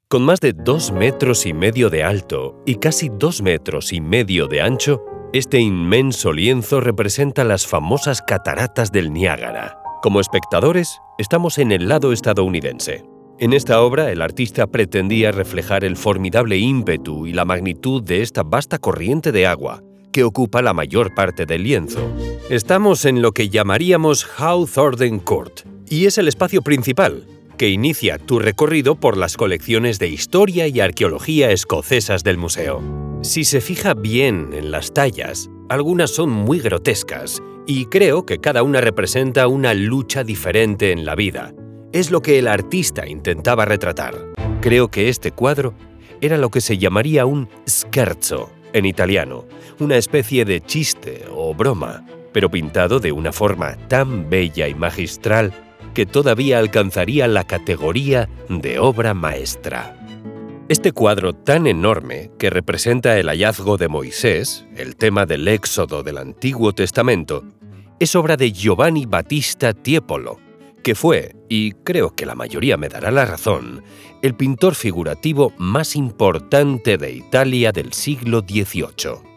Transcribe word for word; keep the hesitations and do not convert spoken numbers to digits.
Con más de dos metros y medio de alto y casi dos metros y medio de ancho, este inmenso lienzo representa las famosas cataratas del Niágara. Como espectadores, estamos en el lado estadounidense. En esta obra, el artista pretendía reflejar el formidable ímpetu y la magnitud de esta vasta corriente de agua que ocupa la mayor parte del lienzo. Estamos en lo que llamaríamos Hawthornden Court, y es el espacio principal, que inicia tu recorrido por las colecciones de historia y arqueología escocesas del museo. Si se fija bien en las tallas, algunas son muy grotescas, y creo que cada una representa una lucha diferente en la vida. Es lo que el artista intentaba retratar. Creo que este cuadro era lo que se llamaría un scherzo en italiano, una especie de chiste o broma, pero pintado de una forma tan bella y magistral que todavía alcanzaría la categoría de obra maestra. Este cuadro tan enorme, que representa el hallazgo de Moisés, el tema del Éxodo del Antiguo Testamento, es obra de Giovanni Battista Tiepolo, que fue, y creo que la mayoría me dará la razón, el pintor figurativo más importante de Italia del siglo dieciocho.